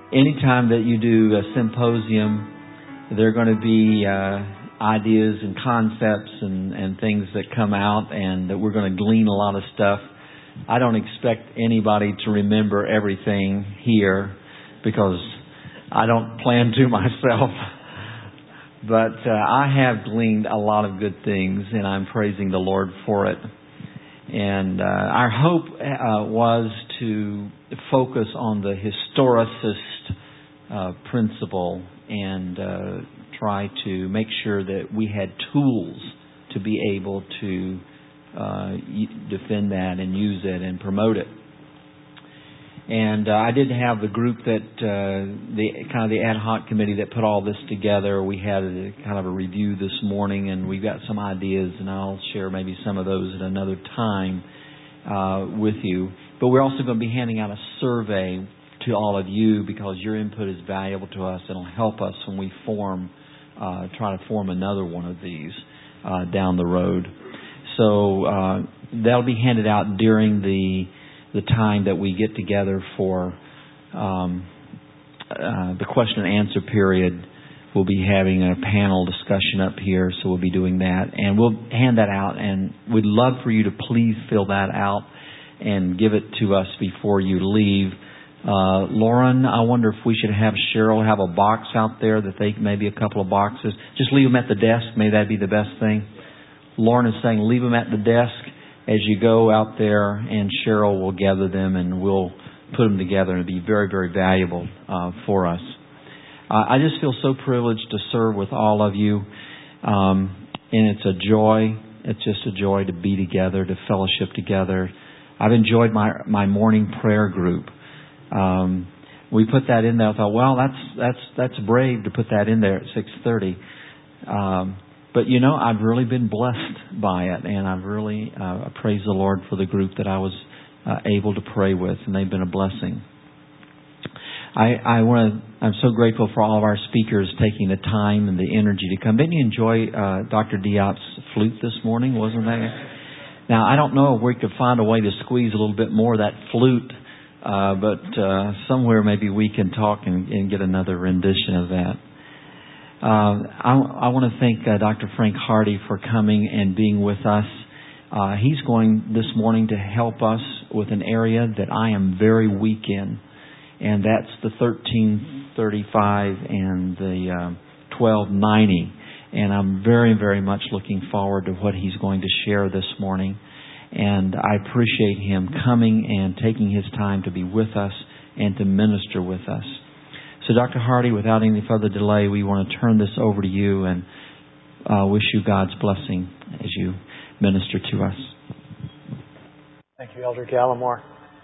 anytime that you do a symposium, there are going to be ideas and concepts and things that come out, and that we're going to glean a lot of stuff. I don't expect anybody to remember everything here because I don't plan to myself. But I have gleaned a lot of good things, and I'm praising the Lord for it. And our hope was to focus on the historicist principle and try to make sure that we had tools to be able to defend that and use it and promote it. And I did have the group that the ad hoc committee that put all this together. We had a review this morning, and we've got some ideas, and I'll share maybe some of those at another time with you. But we're also going to be handing out a survey to all of you because your input is valuable to us. It'll help us when we try to form another one of these down the road. So that'll be handed out during the time that we get together for the question and answer period. We'll be having a panel discussion up here, so we'll be doing that. And we'll hand that out, and we'd love for you to please fill that out and give it to us before you leave. Lauren, I wonder if we should have Cheryl have a box out there, maybe a couple of boxes. Just leave them at the desk. Maybe that'd be the best thing. Lauren is saying leave them at the desk as you go out there, and Cheryl will gather them and we'll put them together, and it'll be very, very valuable for us. I just feel so privileged to serve with all of you, and it's a joy. It's just a joy to be together, to fellowship together. I've enjoyed my morning prayer group. We put that in there. I thought, well, that's brave to put that in there at 6:30. But I've really been blessed by it, and I've really praised the Lord for the group that I was able to pray with, and they've been a blessing. I'm so grateful for all of our speakers taking the time and the energy to come. Didn't you enjoy Dr. Diop's flute this morning? Wasn't that? Now, I don't know if we could find a way to squeeze a little bit more of that flute, but somewhere maybe we can talk and get another rendition of that. I want to thank Dr. Frank Hardy for coming and being with us. He's going this morning to help us with an area that I am very weak in, and that's the 1335 and the 1290. And I'm very, very much looking forward to what he's going to share this morning. And I appreciate him coming and taking his time to be with us and to minister with us. So Dr. Hardy, without any further delay, we want to turn this over to you and wish you God's blessing as you minister to us. Thank you, Elder Gallimore.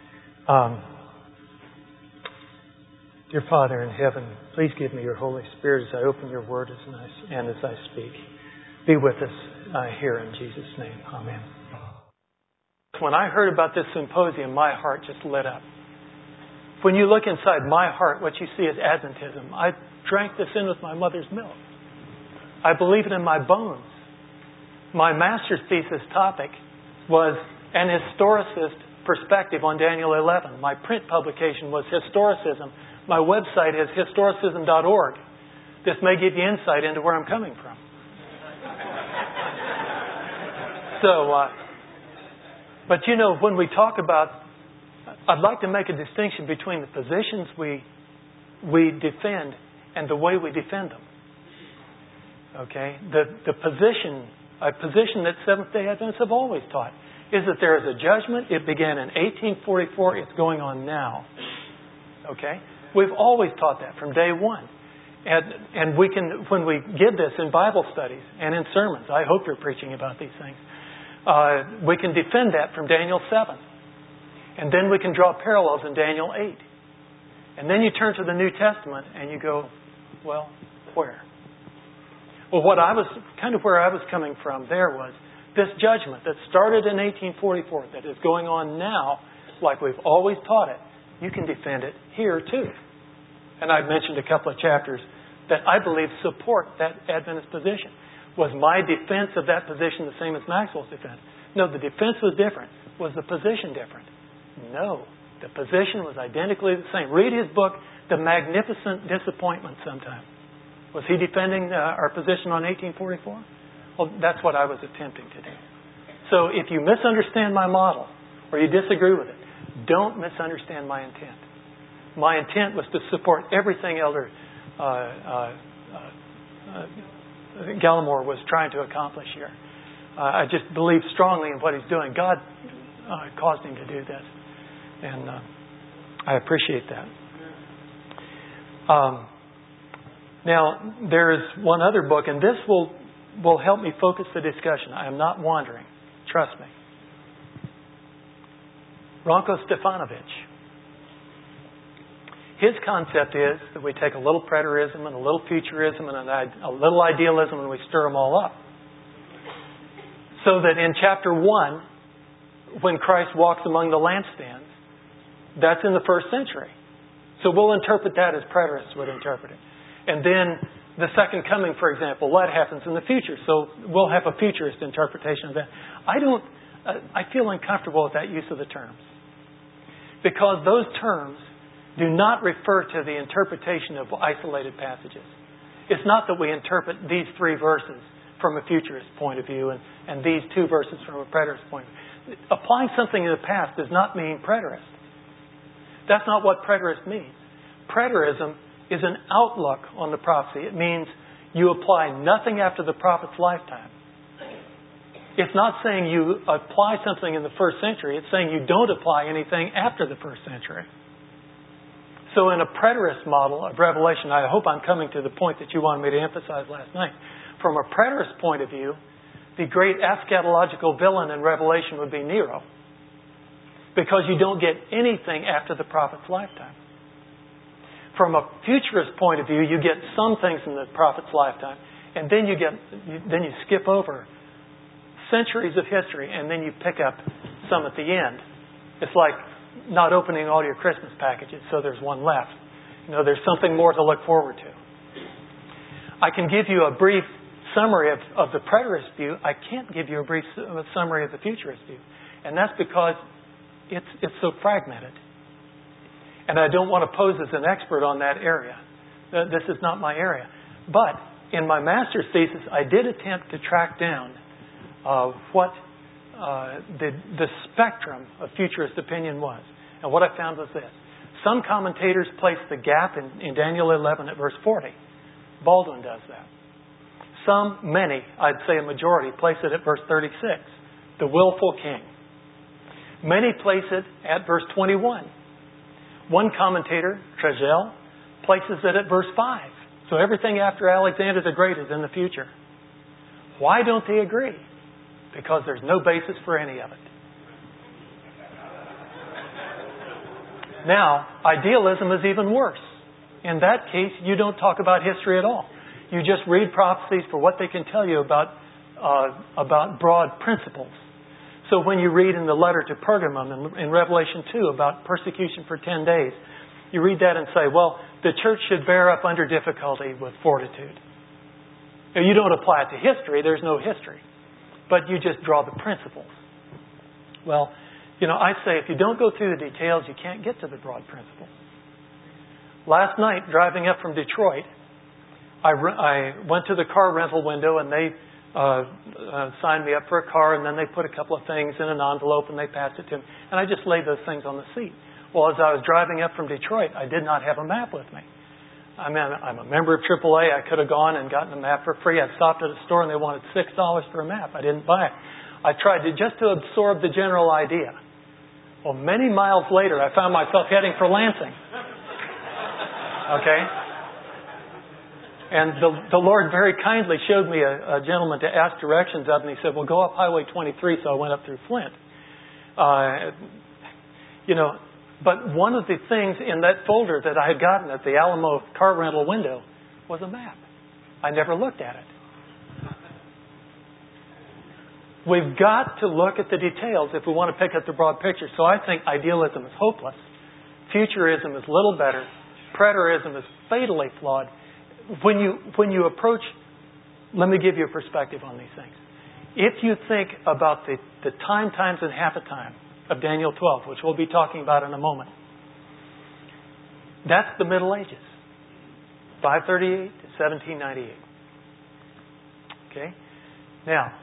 Dear Father in heaven, please give me your Holy Spirit as I open your word and as I speak. Be with us here in Jesus' name. Amen. When I heard about this symposium, my heart just lit up. When you look inside my heart, what you see is Adventism. I drank this in with my mother's milk. I believe it in my bones. My master's thesis topic was an historicist perspective on Daniel 11. My print publication was Historicism. My website is historicism.org. This may give you insight into where I'm coming from. But when we talk about, I'd like to make a distinction between the positions we defend and the way we defend them. Okay? A position that Seventh-day Adventists have always taught is that there is a judgment. It began in 1844. It's going on now. Okay? We've always taught that from day one. And we can, when we give this in Bible studies and in sermons, I hope you're preaching about these things, we can defend that from Daniel 7. And then we can draw parallels in Daniel 8. And then you turn to the New Testament and you go, well, where? Well, where I was coming from there was this judgment that started in 1844 that is going on now, like we've always taught it. You can defend it here too. And I've mentioned a couple of chapters that I believe support that Adventist position. Was my defense of that position the same as Maxwell's defense? No, the defense was different. Was the position different? No. The position was identically the same. Read his book, the magnificent disappointment sometimes. Was he defending our position on 1844? Well, that's what I was attempting to do. So if you misunderstand my model or you disagree with it, don't misunderstand my intent. My intent was to support everything Elder Gallimore was trying to accomplish here. I just believe strongly in what he's doing. God caused him to do this. And I appreciate that. Now, there is one other book, and this will help me focus the discussion. I am not wandering. Trust me. Ranko Stefanovic. His concept is that we take a little preterism and a little futurism and a little idealism and we stir them all up. So that in chapter 1, when Christ walks among the lampstands, that's in the first century. So we'll interpret that as preterists would interpret it. And then the second coming, for example, that happens in the future. So we'll have a futurist interpretation of that. I feel uncomfortable with that use of the terms. Because those terms do not refer to the interpretation of isolated passages. It's not that we interpret these 3 verses from a futurist point of view and these 2 verses from a preterist point of view. Applying something in the past does not mean preterist. That's not what preterist means. Preterism is an outlook on the prophecy. It means you apply nothing after the prophet's lifetime. It's not saying you apply something in the first century. It's saying you don't apply anything after the first century. So in a preterist model of Revelation, I hope I'm coming to the point that you wanted me to emphasize last night. From a preterist point of view, the great eschatological villain in Revelation would be Nero. Because you don't get anything after the prophet's lifetime. From a futurist point of view, you get some things in the prophet's lifetime, and then you skip over centuries of history, and then you pick up some at the end. It's like not opening all your Christmas packages, so there's one left. There's something more to look forward to. I can give you a brief summary of the preterist view. I can't give you a brief summary of the futurist view, and that's because it's so fragmented. And I don't want to pose as an expert on that area. This is not my area. But in my master's thesis, I did attempt to track down what the spectrum of futurist opinion was. And what I found was this. Some commentators place the gap in Daniel 11 at verse 40. Baldwin does that. Many, I'd say a majority, place it at verse 36. The willful king. Many place it at verse 21. One commentator, Tregel, places it at verse 5. So everything after Alexander the Great is in the future. Why don't they agree? Because there's no basis for any of it. Now, idealism is even worse. In that case, you don't talk about history at all. You just read prophecies for what they can tell you about broad principles. So when you read in the letter to Pergamum in Revelation 2 about persecution for 10 days, you read that and say, well, the church should bear up under difficulty with fortitude. Now, you don't apply it to history. There's no history. But you just draw the principles. Well, I say if you don't go through the details, you can't get to the broad principles. Last night, driving up from Detroit, I went to the car rental window and they signed me up for a car, and then they put a couple of things in an envelope and they passed it to me. And I just laid those things on the seat. Well, as I was driving up from Detroit, I did not have a map with me. I mean, I'm a member of AAA. I could have gone and gotten a map for free. I stopped at a store and they wanted $6 for a map. I didn't buy it. I tried just to absorb the general idea. Well, many miles later, I found myself heading for Lansing. Okay? And the Lord very kindly showed me a gentleman to ask directions of, and he said, well, go up Highway 23, so I went up through Flint. But one of the things in that folder that I had gotten at the Alamo car rental window was a map. I never looked at it. We've got to look at the details if we want to pick up the broad picture. So I think idealism is hopeless. Futurism is little better. Preterism is fatally flawed. When you approach, let me give you a perspective on these things. If you think about the time, times, and half a time of Daniel 12, which we'll be talking about in a moment, That's the Middle Ages. 538 to 1798. Okay? Now,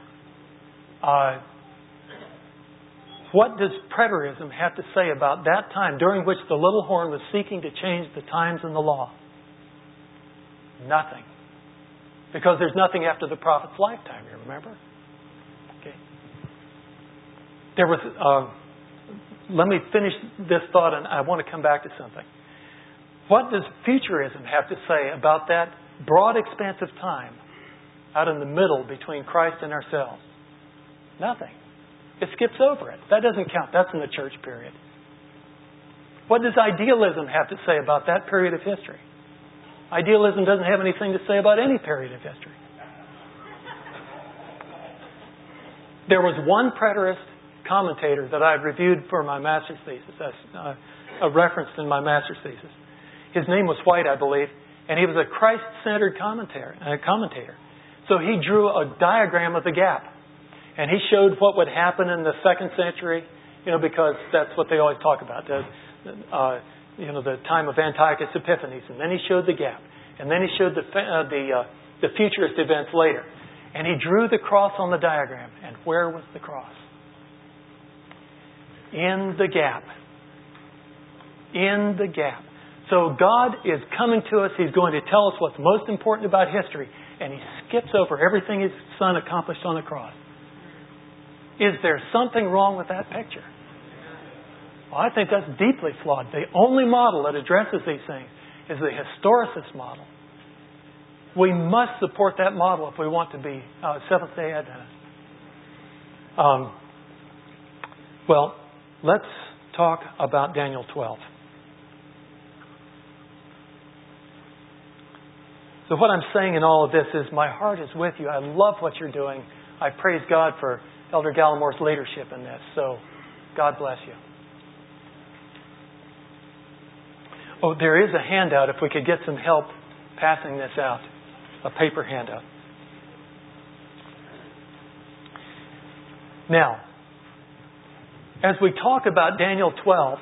what does preterism have to say about that time during which the little horn was seeking to change the times and the law? Nothing. Because there's nothing after the prophet's lifetime, you remember? Okay. There was... let me finish this thought, and I want to come back to something. What does futurism have to say about that broad expanse of time out in the middle between Christ and ourselves? Nothing. It skips over it. That doesn't count. That's in the church period. What does idealism have to say about that period of history? Idealism doesn't have anything to say about any period of history. There was one preterist commentator that I've reviewed for my master's thesis. That's referenced in my master's thesis. His name was White, I believe, and he was a Christ-centered commentator. So he drew a diagram of the gap, and he showed what would happen in the 2nd century, because that's what they always talk about, the time of Antiochus Epiphanes, and then he showed the gap, and then he showed the futurist events later, and he drew the cross on the diagram. And where was the cross? In the gap. In the gap. So God is coming to us. He's going to tell us what's most important about history. And He skips over everything His Son accomplished on the cross. Is there something wrong with that picture? Well, I think that's deeply flawed. The only model that addresses these things is the historicist model. We must support that model if we want to be Seventh-day Adventists. Well, let's talk about Daniel 12. So what I'm saying in all of this is my heart is with you. I love what you're doing. I praise God for Elder Gallimore's leadership in this. So God bless you. Oh, there is a handout if we could get some help passing this out. A paper handout. Now, as we talk about Daniel 12,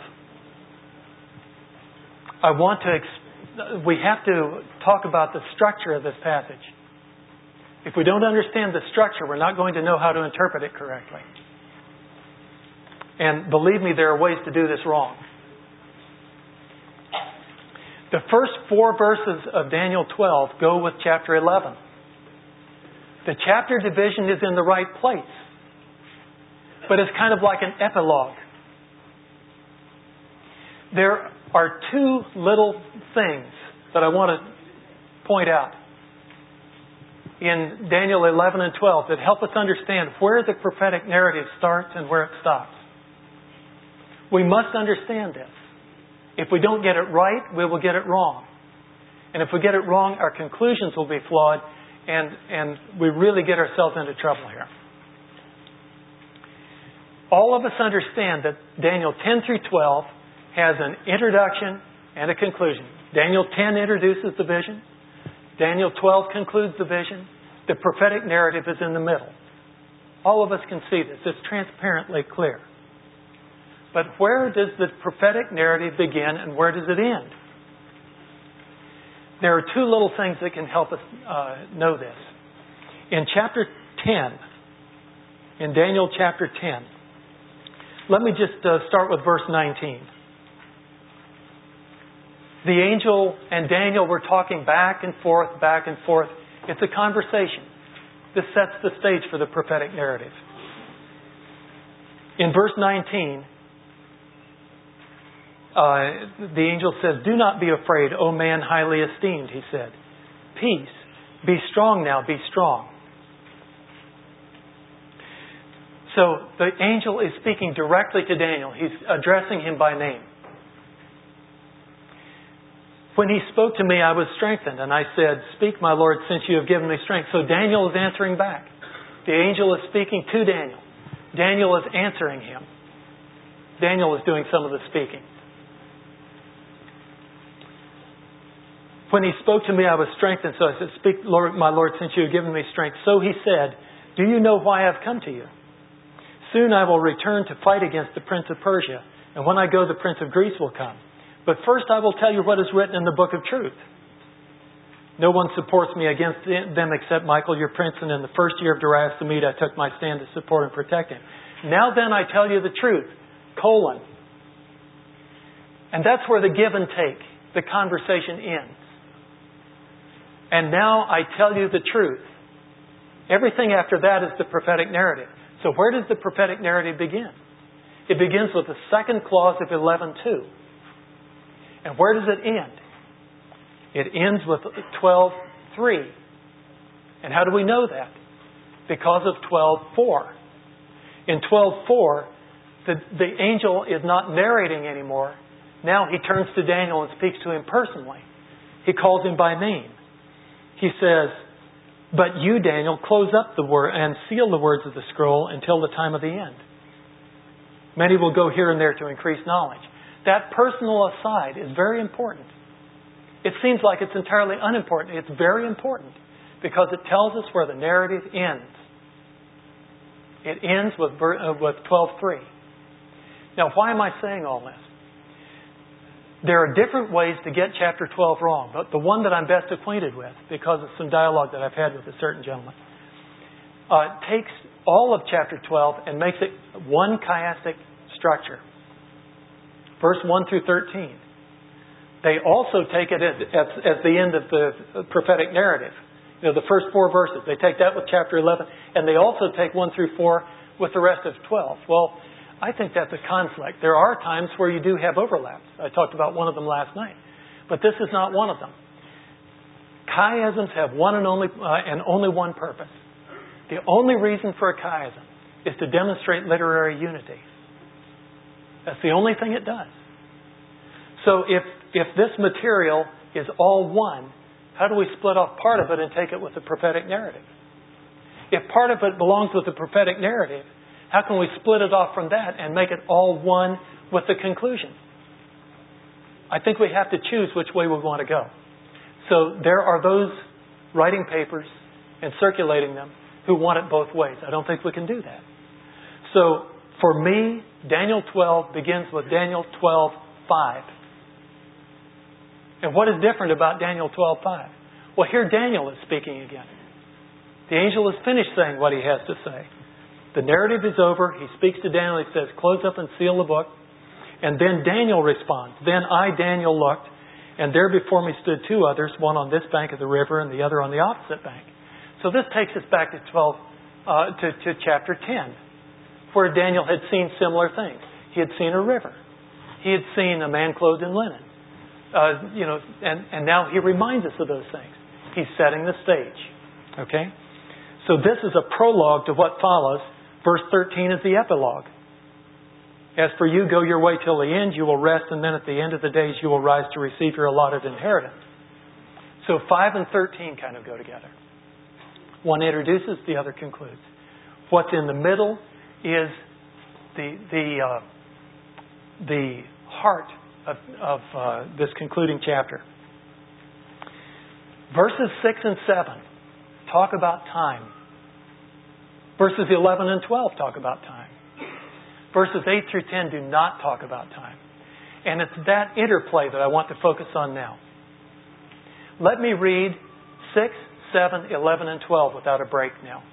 we have to talk about the structure of this passage. If we don't understand the structure, we're not going to know how to interpret it correctly. And believe me, there are ways to do this wrong. The first 4 verses of Daniel 12 go with chapter 11. The chapter division is in the right place. But it's kind of like an epilogue. There are 2 little things that I want to point out in Daniel 11 and 12 that help us understand where the prophetic narrative starts and where it stops. We must understand this. If we don't get it right, we will get it wrong. And if we get it wrong, our conclusions will be flawed, and we really get ourselves into trouble here. All of us understand that Daniel 10 through 12 has an introduction and a conclusion. Daniel 10 introduces the vision. Daniel 12 concludes the vision. The prophetic narrative is in the middle. All of us can see this. It's transparently clear. But where does the prophetic narrative begin and where does it end? There are 2 little things that can help us know this. In chapter 10, in Daniel chapter 10, let me just start with verse 19. The angel and Daniel were talking back and forth, back and forth. It's a conversation. This sets the stage for the prophetic narrative. In verse 19, the angel says, "Do not be afraid, O man highly esteemed," he said. "Peace. Be strong now, be strong." So the angel is speaking directly to Daniel. He's addressing him by name. "When he spoke to me, I was strengthened, and I said, 'Speak, my Lord, since you have given me strength.'" So Daniel is answering back. The angel is speaking to Daniel. Daniel is answering him. Daniel is doing some of the speaking. "When he spoke to me, I was strengthened. So I said, 'Speak, Lord, my Lord, since you have given me strength.' So he said, 'Do you know why I have come to you? Soon I will return to fight against the prince of Persia. And when I go, the prince of Greece will come. But first I will tell you what is written in the book of truth. No one supports me against them except Michael, your prince, and in the first year of Darius the Mede, I took my stand to support and protect him. Now then I tell you the truth, colon. And that's where the give and take, the conversation ends. And now I tell you the truth. Everything after that is the prophetic narrative. So where does the prophetic narrative begin? It begins with the second clause of 11:2. And where does it end? It ends with 12:3. And how do we know that? Because of 12:4. In 12:4, the angel is not narrating anymore. Now he turns to Daniel and speaks to him personally. He calls him by name. He says, but you, Daniel, close up the word and seal the words of the scroll until the time of the end. Many will go here and there to increase knowledge. That personal aside is very important. It seems like it's entirely unimportant. It's very important because it tells us where the narrative ends. It ends with 12:3. Now, why am I saying all this? There are different ways to get chapter 12 wrong, but the one that I'm best acquainted with, because of some dialogue that I've had with a certain gentleman, takes all of chapter 12 and makes it one chiastic structure. Verse 1 through 13. They also take it as the end of the prophetic narrative. You know, the first 4 verses. They take that with chapter 11, and they also take 1 through 4 with the rest of 12. Well, I think that's a conflict. There are times where you do have overlaps. I talked about one of them last night. But this is not one of them. Chiasms have one and only one purpose. The only reason for a chiasm is to demonstrate literary unity. That's the only thing it does. So if this material is all one, how do we split off part of it and take it with the prophetic narrative? If part of it belongs with the prophetic narrative, how can we split it off from that and make it all one with the conclusion? I think we have to choose which way we want to go. So there are those writing papers and circulating them who want it both ways. I don't think we can do that. So for me, Daniel 12 begins with Daniel 12:5. And what is different about Daniel 12:5? Well, here Daniel is speaking again. The angel has finished saying what he has to say. The narrative is over. He speaks to Daniel. He says, close up and seal the book. And then Daniel responds. Then I, Daniel, looked, and there before me stood 2 others, one on this bank of the river and the other on the opposite bank. So this takes us back to to chapter 10, where Daniel had seen similar things. He had seen a river. He had seen a man clothed in linen. And now he reminds us of those things. He's setting the stage. Okay? So this is a prologue to what follows. Verse 13 is the epilogue. As for you, go your way till the end, you will rest, and then at the end of the days you will rise to receive your allotted inheritance. So 5 and 13 kind of go together. One introduces, the other concludes. What's in the middle is the heart of this concluding chapter. Verses 6 and 7 talk about time. Verses 11 and 12 talk about time. Verses 8 through 10 do not talk about time. And it's that interplay that I want to focus on now. Let me read 6, 7, 11, and 12 without a break now.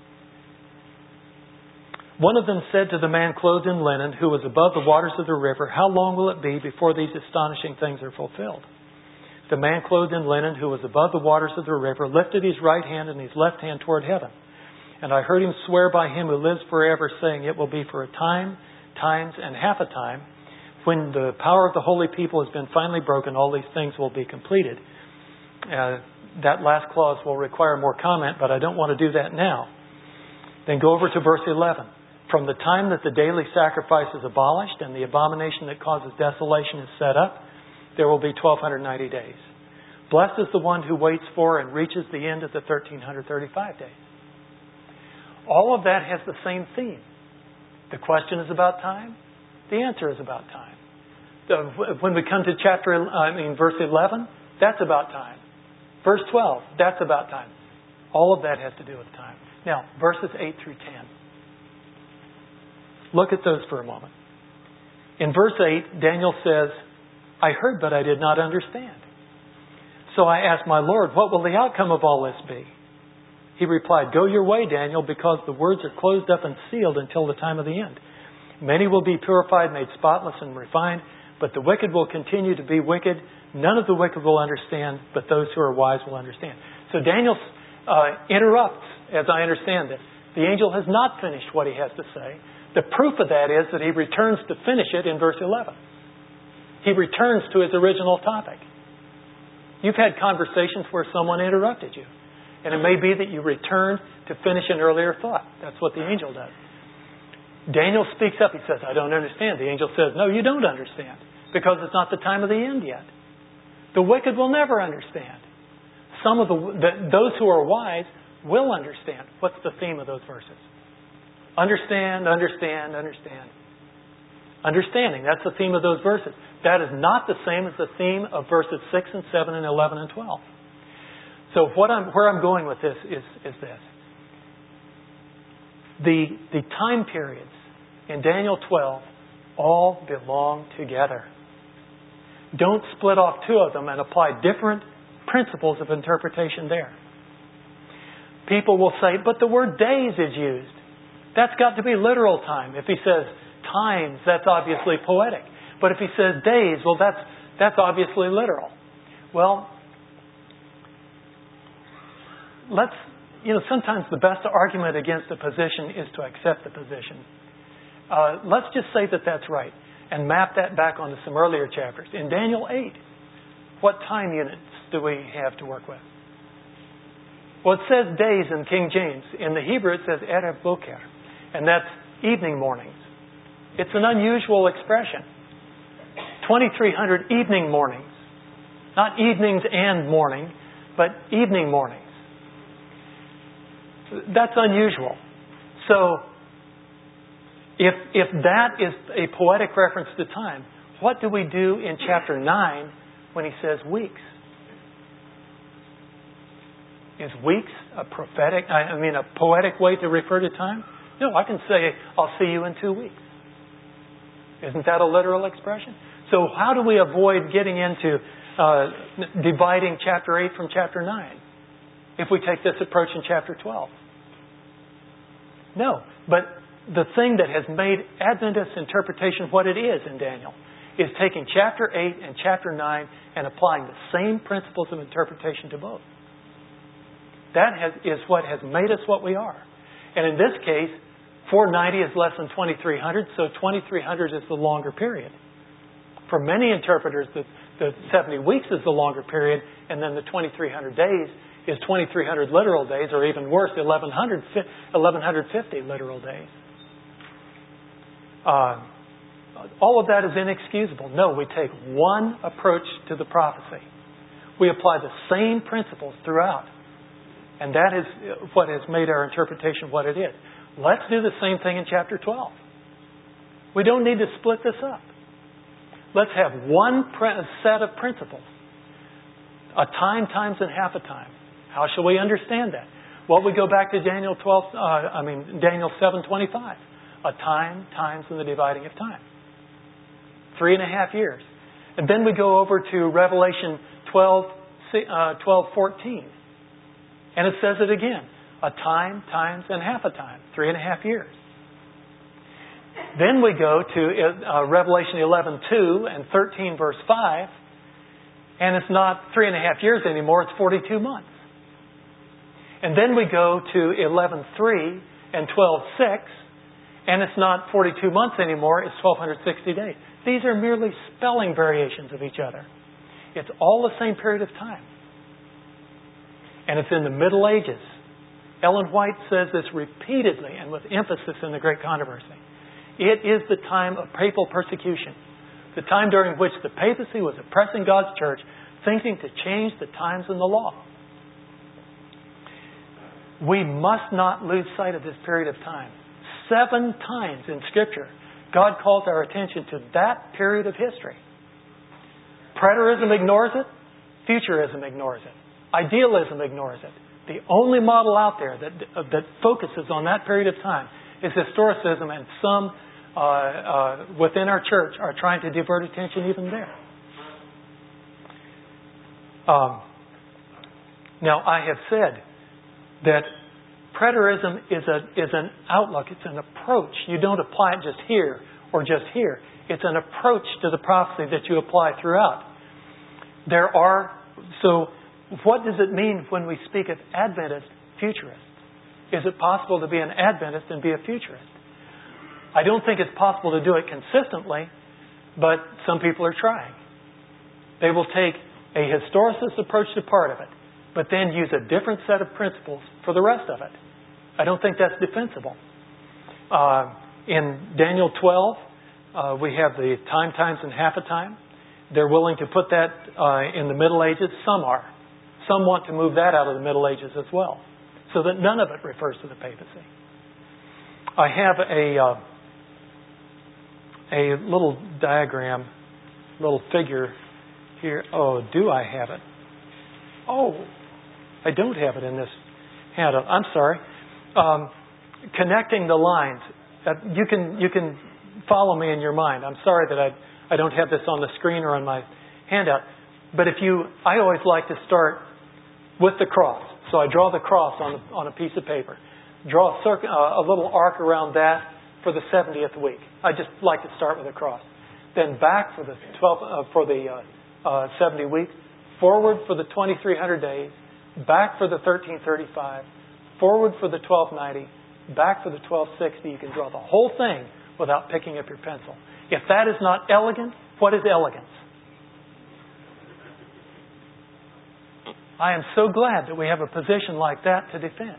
One of them said to the man clothed in linen, who was above the waters of the river, how long will it be before these astonishing things are fulfilled? The man clothed in linen, who was above the waters of the river, lifted his right hand and his left hand toward heaven. And I heard him swear by him who lives forever, saying, it will be for a time, times, and half a time. When the power of the holy people has been finally broken, all these things will be completed. That last clause will require more comment, but I don't want to do that now. Then go over to verse 11. From the time that the daily sacrifice is abolished and the abomination that causes desolation is set up, there will be 1,290 days. Blessed is the one who waits for and reaches the end of the 1,335 days. All of that has the same theme. The question is about time. The answer is about time. When we come to verse 11, that's about time. Verse 12, that's about time. All of that has to do with time. Now, verses 8 through 10. Look at those for a moment. In verse 8, Daniel says, I heard, but I did not understand. So I asked my Lord, what will the outcome of all this be? He replied, go your way, Daniel, because the words are closed up and sealed until the time of the end. Many will be purified, made spotless and refined, but the wicked will continue to be wicked. None of the wicked will understand, but those who are wise will understand. So Daniel interrupts, as I understand it. The angel has not finished what he has to say. The proof of that is that he returns to finish it in verse 11. He returns to his original topic. You've had conversations where someone interrupted you. And it may be that you return to finish an earlier thought. That's what the angel does. Daniel speaks up. He says, I don't understand. The angel says, no, you don't understand. Because it's not the time of the end yet. The wicked will never understand. Those who are wise will understand. What's the theme of those verses? Understand, understand, understand. Understanding. That's the theme of those verses. That is not the same as the theme of verses 6 and 7 and 11 and 12. So where I'm going with this is this. The time periods in Daniel 12 all belong together. Don't split off two of them and apply different principles of interpretation there. People will say, but the word days is used. That's got to be literal time. If he says times, that's obviously poetic. But if he says days, well, that's obviously literal. Well, sometimes the best argument against a position is to accept the position. Let's just say that that's right and map that back onto some earlier chapters. In Daniel 8, what time units do we have to work with? Well, it says days in King James. In the Hebrew, it says Erev Boker, and that's evening mornings. It's an unusual expression. 2,300 evening mornings. Not evenings and morning, but evening mornings. That's unusual. So, if that is a poetic reference to time, what do we do in chapter 9 when he says weeks? Is weeks a poetic way to refer to time? No, I can say, I'll see you in 2 weeks. Isn't that a literal expression? So how do we avoid getting into dividing chapter 8 from chapter 9 if we take this approach in chapter 12? No, but the thing that has made Adventist interpretation what it is in Daniel is taking chapter 8 and chapter 9 and applying the same principles of interpretation to both. That is what has made us what we are. And in this case, 490 is less than 2,300, so 2,300 is the longer period. For many interpreters, the 70 weeks is the longer period, and then the 2,300 days is 2,300 literal days, or even worse, 1,150 literal days. All of that is inexcusable. No, we take one approach to the prophecy. We apply the same principles throughout. And that is what has made our interpretation what it is. Let's do the same thing in chapter 12. We don't need to split this up. Let's have one set of principles. A time, times, and half a time. How shall we understand that? Well, we go back to Daniel 7:25. A time, times, and the dividing of time. 3.5 years. And then we go over to Revelation 12:14. And it says it again. A time, times, and half a time. 3.5 years. Then we go to Revelation 11:2 and 13 verse 5. And it's not 3.5 years anymore. It's 42 months. And then we go to 11:3 and 12:6. And it's not 42 months anymore. It's 1,260 days. These are merely spelling variations of each other. It's all the same period of time. And it's in the Middle Ages. Ellen White says this repeatedly and with emphasis in The Great Controversy. It is the time of papal persecution. The time during which the papacy was oppressing God's church, thinking to change the times and the law. We must not lose sight of this period of time. 7 times in Scripture, God calls our attention to that period of history. Preterism ignores it. Futurism ignores it. Idealism ignores it. The only model out there that focuses on that period of time is historicism, and some within our church are trying to divert attention even there. Now, I have said that preterism is an outlook. It's an approach. You don't apply it just here or just here. It's an approach to the prophecy that you apply throughout. So what does it mean when we speak of Adventist futurists? Is it possible to be an Adventist and be a futurist? I don't think it's possible to do it consistently, but some people are trying. They will take a historicist approach to part of it, but then use a different set of principles for the rest of it. I don't think that's defensible. In Daniel 12, we have the time, times, and half a time. They're willing to put that in the Middle Ages. Some are. Some want to move that out of the Middle Ages as well, so that none of it refers to the papacy. I have a little diagram, little figure here. Oh, do I have it? Oh, I don't have it in this handout. I'm sorry. Connecting the lines. You can follow me in your mind. I'm sorry that I don't have this on the screen or on my handout. But I always like to start with the cross. So I draw the cross on a piece of paper. Draw a little arc around that for the 70th week. I just like to start with a cross. Then back for the 70 weeks. Forward for the 2300 days. Back for the 1335. Forward for the 1290. Back for the 1260. You can draw the whole thing without picking up your pencil. If that is not elegant, what is elegance? I am so glad that we have a position like that to defend.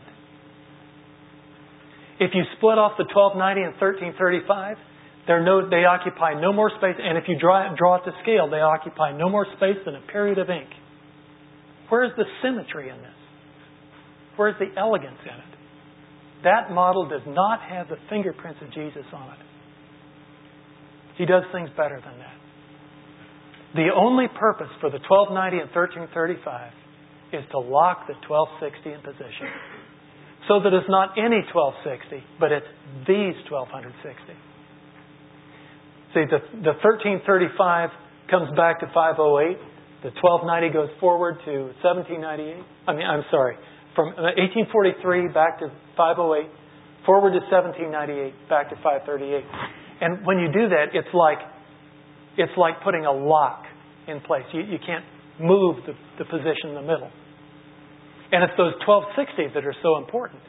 If you split off the 1290 and 1335, they occupy no more space. And if you draw it to scale, they occupy no more space than a period of ink. Where is the symmetry in this? Where is the elegance in it? That model does not have the fingerprints of Jesus on it. He does things better than that. The only purpose for the 1290 and 1335 is to lock the 1260 in position. So that it's not any 1260, but it's these 1260. See, the 1335 comes back to 508. The 1290 goes forward to 1798. From 1843 back to 508, forward to 1798, back to 538. And when you do that, it's like putting a lock in place. You can't move the position in the middle. And it's those 1260s that are so important.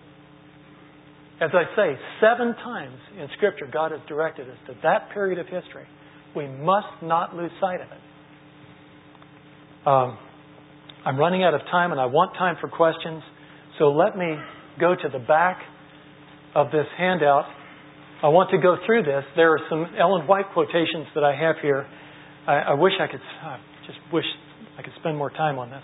As I say, 7 times in Scripture, God has directed us to that period of history. We must not lose sight of it. I'm running out of time, and I want time for questions. So let me go to the back of this handout. I want to go through this. There are some Ellen White quotations that I have here. I wish I could spend more time on this.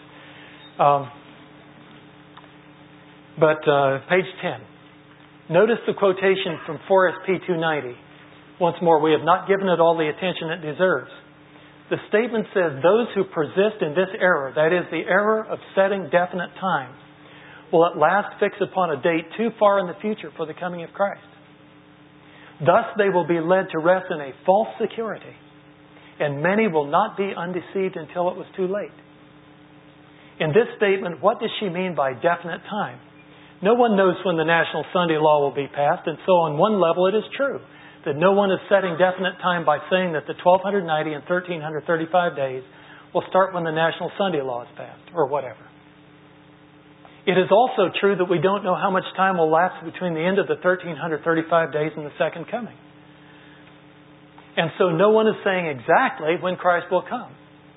But page 10. Notice the quotation from 4SP 290. Once more, we have not given it all the attention it deserves. The statement says, those who persist in this error, that is, the error of setting definite times, will at last fix upon a date too far in the future for the coming of Christ. Thus they will be led to rest in a false security, and many will not be undeceived until it was too late. In this statement, what does she mean by definite time? No one knows when the National Sunday Law will be passed, and so on one level it is true that no one is setting definite time by saying that the 1290 and 1335 days will start when the National Sunday Law is passed, or whatever. It is also true that we don't know how much time will lapse between the end of the 1335 days and the second coming. And so no one is saying exactly when Christ will come.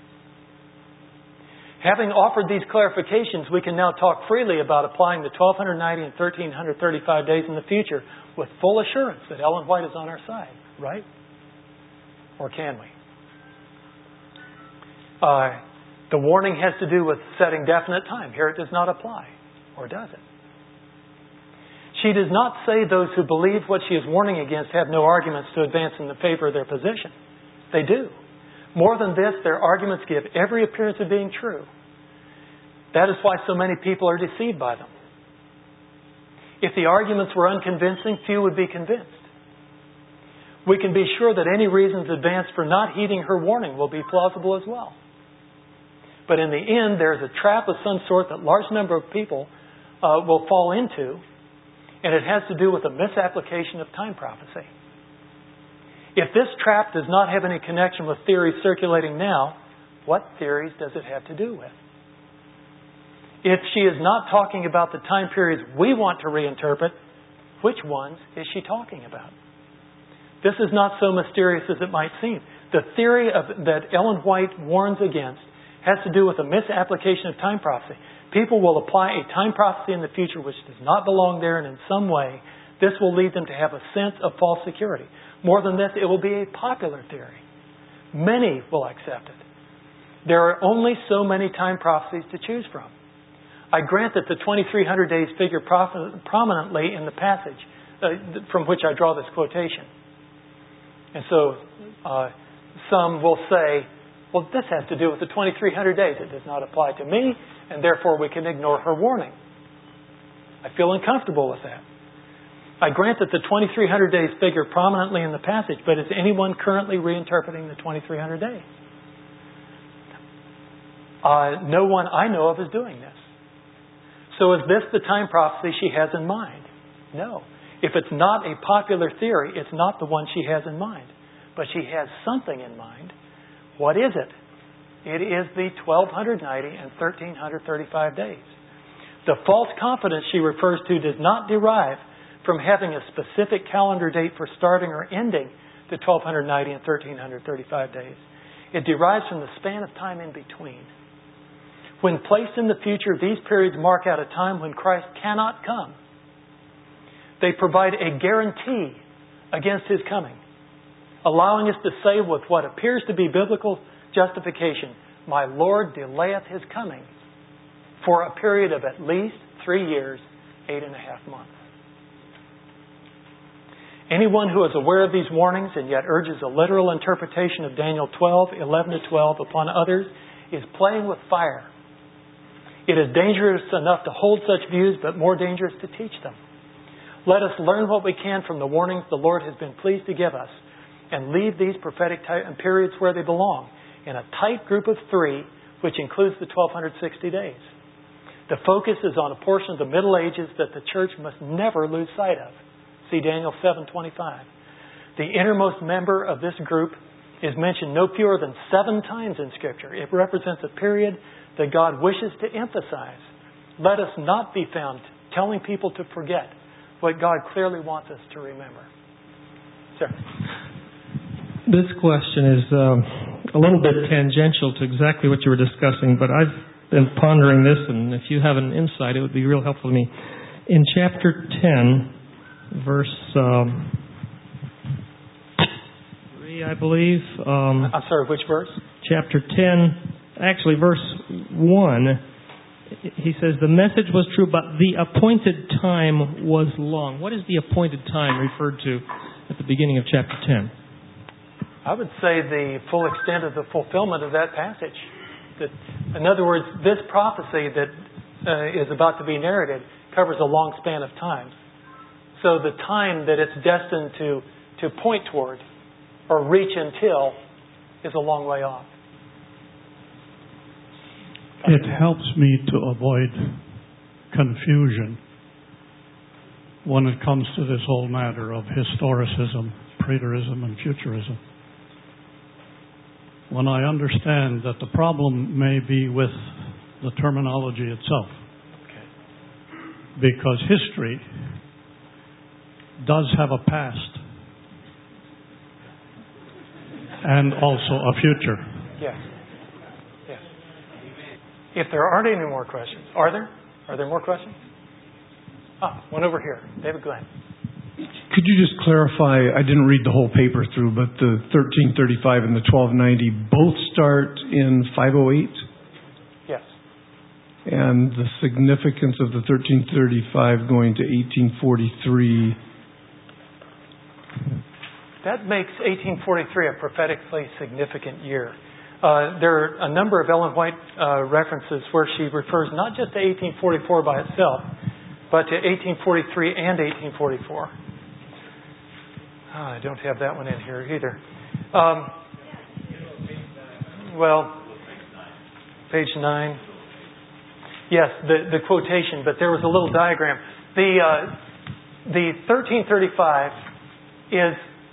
Having offered these clarifications, we can now talk freely about applying the 1290 and 1335 days in the future with full assurance that Ellen White is on our side, right? Or can we? The warning has to do with setting definite time. Here it does not apply. Or does it? She does not say those who believe what she is warning against have no arguments to advance in the favor of their position. They do. More than this, their arguments give every appearance of being true. That is why so many people are deceived by them. If the arguments were unconvincing, few would be convinced. We can be sure that any reasons advanced for not heeding her warning will be plausible as well. But in the end, there's a trap of some sort that a large number of people will fall into, and it has to do with a misapplication of time prophecy. If this trap does not have any connection with theories circulating now, what theories does it have to do with? If she is not talking about the time periods we want to reinterpret, which ones is she talking about? This is not so mysterious as it might seem. The theory that Ellen White warns against has to do with a misapplication of time prophecy. People will apply a time prophecy in the future which does not belong there, and in some way this will lead them to have a sense of false security. More than this, it will be a popular theory. Many will accept it. There are only so many time prophecies to choose from. I grant that the 2300 days figure prominently in the passage from which I draw this quotation. And so some will say, well, this has to do with the 2300 days. It does not apply to me, and therefore we can ignore her warning. I feel uncomfortable with that. I grant that the 2300 days figure prominently in the passage, but is anyone currently reinterpreting the 2300 days? No one I know of is doing this. So is this the time prophecy she has in mind? No. If it's not a popular theory, it's not the one she has in mind. But she has something in mind. What is it? It is the 1290 and 1335 days. The false confidence she refers to does not derive from having a specific calendar date for starting or ending the 1290 and 1335 days. It derives from the span of time in between. When placed in the future, these periods mark out a time when Christ cannot come. They provide a guarantee against His coming, allowing us to say with what appears to be biblical justification, my Lord delayeth His coming for a period of at least 3 years, 8.5 months. Anyone who is aware of these warnings and yet urges a literal interpretation of Daniel 12, 11 to 12 upon others is playing with fire. It is dangerous enough to hold such views, but more dangerous to teach them. Let us learn what we can from the warnings the Lord has been pleased to give us and leave these prophetic periods where they belong, in a tight group of 3, which includes the 1260 days. The focus is on a portion of the Middle Ages that the church must never lose sight of. See Daniel 7:25. The innermost member of this group is mentioned no fewer than 7 times in Scripture. It represents a period that God wishes to emphasize. Let us not be found telling people to forget what God clearly wants us to remember. Sir? This question is a little bit tangential to exactly what you were discussing, but I've been pondering this, and if you have an insight, it would be real helpful to me. In chapter 10, verse 3, I believe. I'm sorry, which verse? Chapter 10, actually verse 1, he says, the message was true, but the appointed time was long. What is the appointed time referred to at the beginning of chapter 10? I would say the full extent of the fulfillment of that passage. That, in other words, this prophecy that is about to be narrated covers a long span of time. So the time that it's destined to point toward or reach until is a long way off. It helps me to avoid confusion when it comes to this whole matter of historicism, preterism, and futurism. When I understand that the problem may be with the terminology itself. Okay. Because history does have a past and also a future. Yes. Yes. If there aren't any more questions, are there? Are there more questions? One over here. David Glenn. Could you just clarify, I didn't read the whole paper through, but the 1335 and the 1290 both start in 508? Yes. And the significance of the 1335 going to 1843? That makes 1843 a prophetically significant year. There are a number of Ellen White references where she refers not just to 1844 by itself, but to 1843 and 1844. I don't have that one in here either. Well, Page 9. Yes, the quotation, but there was a little diagram. The 1335 is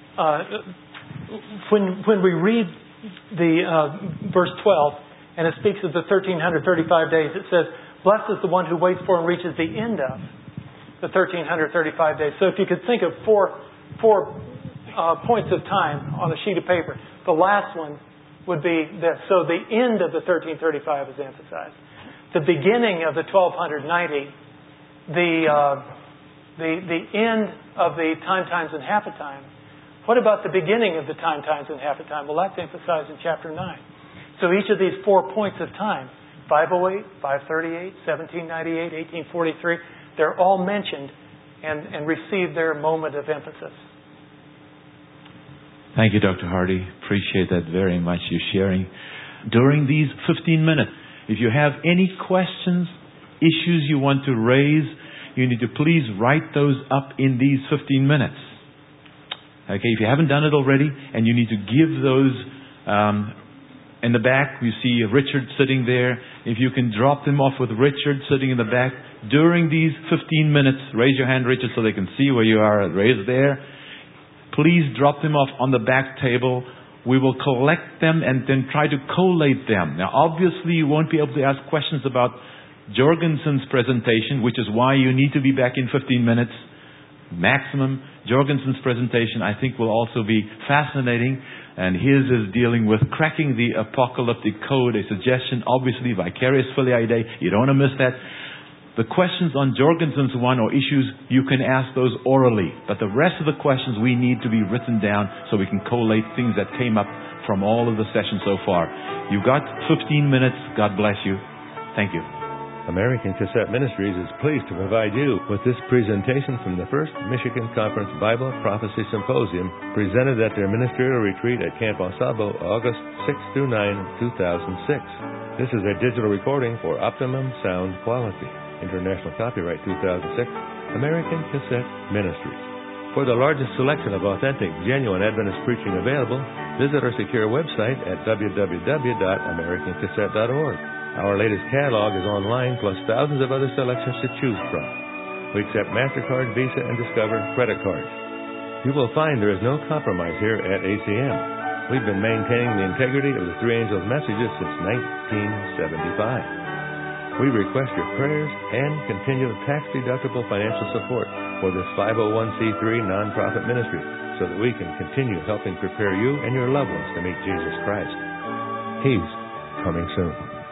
when we read the verse 12, and it speaks of the 1335 days. It says, "Blessed is the one who waits for and reaches the end of the 1335 days." So if you could think of four points of time on a sheet of paper, the last one would be this. So the end of the 1335 is emphasized. The beginning of the 1290, the end of the time, times, and half a time. What about the beginning of the time, times, and half a time? Well, that's emphasized in chapter 9. So each of these 4 points of time, 508, 538, 1798, 1843, they're all mentioned and receive their moment of emphasis. Thank you, Dr. Hardy. Appreciate that very much, you sharing. During these 15 minutes, if you have any questions, issues you want to raise, you need to please write those up in these 15 minutes. Okay, if you haven't done it already, and you need to give those in the back, you see Richard sitting there. If you can drop them off with Richard sitting in the back during these 15 minutes, raise your hand, Richard, so they can see where you are. Raise there. Please drop them off on the back table. We will collect them and then try to collate them. Now, obviously, you won't be able to ask questions about Jorgensen's presentation, which is why you need to be back in 15 minutes maximum. Jorgensen's presentation, I think, will also be fascinating. And his is dealing with cracking the apocalyptic code, a suggestion, obviously, vicarious filii Dei. You don't want to miss that. The questions on Jorgensen's one or issues, you can ask those orally. But the rest of the questions we need to be written down so we can collate things that came up from all of the sessions so far. You've got 15 minutes. God bless you. Thank you. American Cassette Ministries is pleased to provide you with this presentation from the First Michigan Conference Bible Prophecy Symposium presented at their ministerial retreat at Camp Osabo, August 6 through 9, 2006. This is a digital recording for optimum sound quality. International copyright 2006, American Cassette Ministries. For the largest selection of authentic, genuine Adventist preaching available, visit our secure website at www.americancassette.org. Our latest catalog is online, plus thousands of other selections to choose from. We accept MasterCard, Visa, and Discover credit cards. You will find there is no compromise here at ACM. We've been maintaining the integrity of the Three Angels messages since 1975. We request your prayers and continual tax-deductible financial support for this 501c3 nonprofit ministry so that we can continue helping prepare you and your loved ones to meet Jesus Christ. He's coming soon.